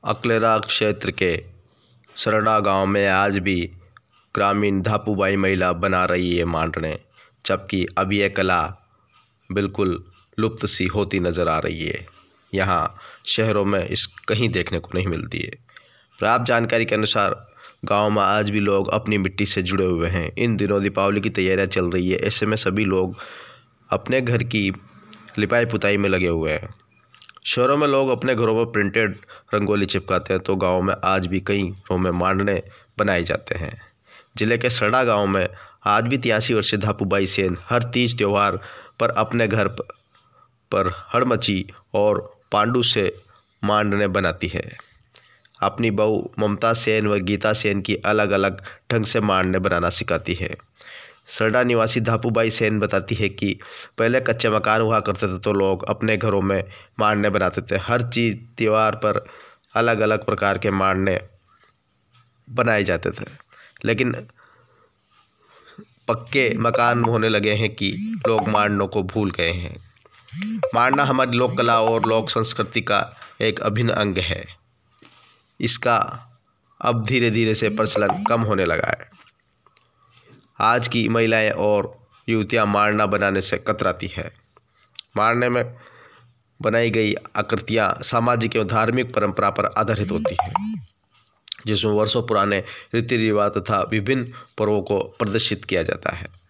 अकलेरा क्षेत्र के सरडा गांव में आज भी ग्रामीण धापूबाई महिला बना रही है मांडने, जबकि अब यह कला बिल्कुल लुप्त सी होती नज़र आ रही है। यहाँ शहरों में इस कहीं देखने को नहीं मिलती है। प्राप्त जानकारी के अनुसार गांव में आज भी लोग अपनी मिट्टी से जुड़े हुए हैं। इन दिनों दीपावली की तैयारियां चल रही है। ऐसे में सभी लोग अपने घर की लिपाई पुताई में लगे हुए हैं। शहरों में लोग अपने घरों में प्रिंटेड रंगोली चिपकाते हैं, तो गांव में आज भी कई घरों में मांडने बनाए जाते हैं। जिले के सरडा गांव में आज भी 83 वर्षीय धापूबाई सेन हर तीज त्यौहार पर अपने घर पर हड़मची और पांडु से मांडने बनाती है। अपनी बहू ममता सेन व गीता सेन की अलग अलग ढंग से मांडने बनाना सिखाती है। सरडा निवासी धापूबाई सेन बताती है कि पहले कच्चे मकान हुआ करते थे, तो लोग अपने घरों में मांडने बनाते थे। हर चीज़ त्यौहार पर अलग अलग प्रकार के मांडने बनाए जाते थे, लेकिन पक्के मकान होने लगे हैं कि लोग मांडनों को भूल गए हैं। मांडना हमारी लोक कला और लोक संस्कृति का एक अभिन्न अंग है। इसका अब धीरे धीरे से प्रचलन कम होने लगा है। आज की महिलाएं और युवतियां मांडना बनाने से कतराती है। मांडने में बनाई गई आकृतियां सामाजिक एवं धार्मिक परंपरा पर आधारित होती हैं, जिसमें वर्षों पुराने रीति रिवाज तथा विभिन्न पर्वों को प्रदर्शित किया जाता है।